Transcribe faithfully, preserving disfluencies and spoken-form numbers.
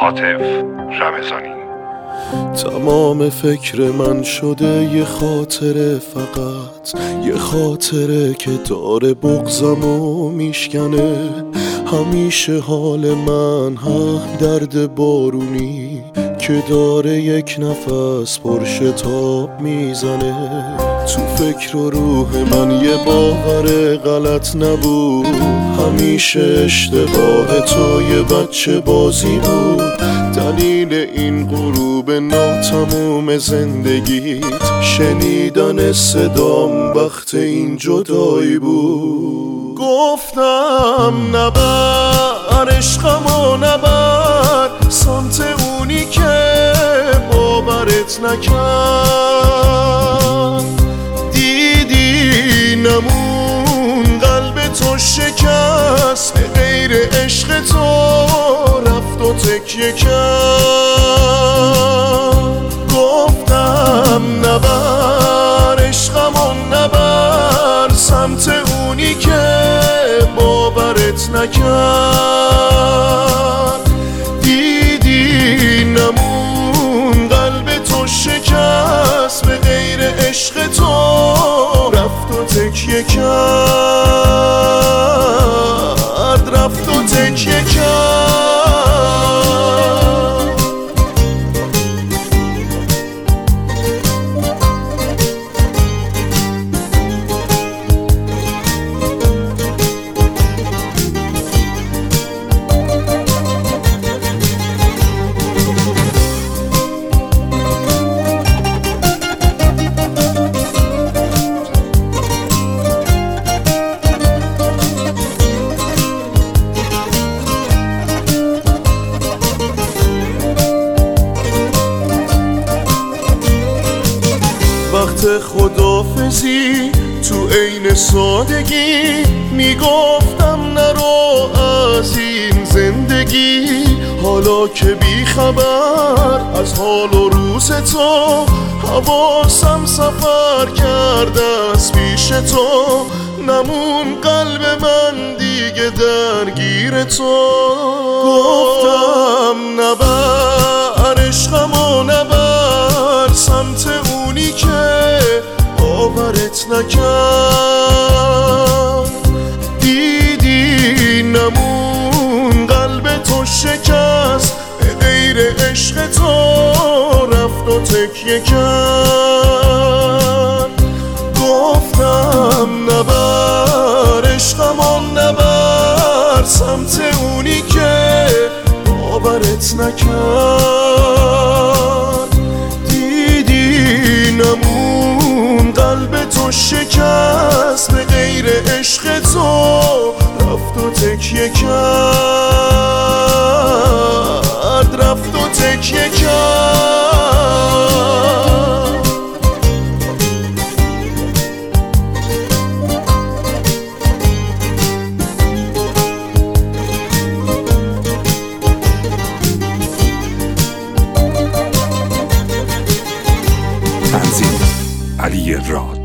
هاتف رمضانی. تمام فکر من شده یه خاطره، فقط یه خاطره که داره بغضمو میشکنه. همیشه حال من هم درد بارونی که داره یک نفس پرشتاب میزنه. تو فکر و روح من یه باور غلط نبود، همیشه اشتباه تو یه بچه بازی بود. دلیل این غروب ناتموم زندگیت شنیدن صدام وقت این جدایی بود. گفتم نبر عشقمو نبر سمت اونی که باورت نکرد. دیدی نمون قلب تو شکست، غیر عشق تو رفت و تکیه کرد. گفتم نبر عشقمو نبر سمت اونی که باورت نکرد. دیدی نمون قلب تو شکست، به غیر عشق تو رفت و تکیه کرد، رفت و تکیه کرد. وقت خدافزی تو عین سادگی میگفتم نرو از این زندگی. حالا که بی خبر از حال و روز تو، حواسم سفر کرده از پیش تو. نمون قلب من دیگه درگیر تو. گفتم نبر عشقمو نبر سمت اونی که باورت نکرد. دیدی نمون قلب تو شکست، غیر عشق تو رفت و تکیه کرد. گفتم نبر عشقمو نبر سمت اونی که باورت نکرد. دیدی نمون قلب تو شکست، به غیر عشق تو رفت و تکیه کرد، رفت و تکیه کرد. تنظیم علی راد.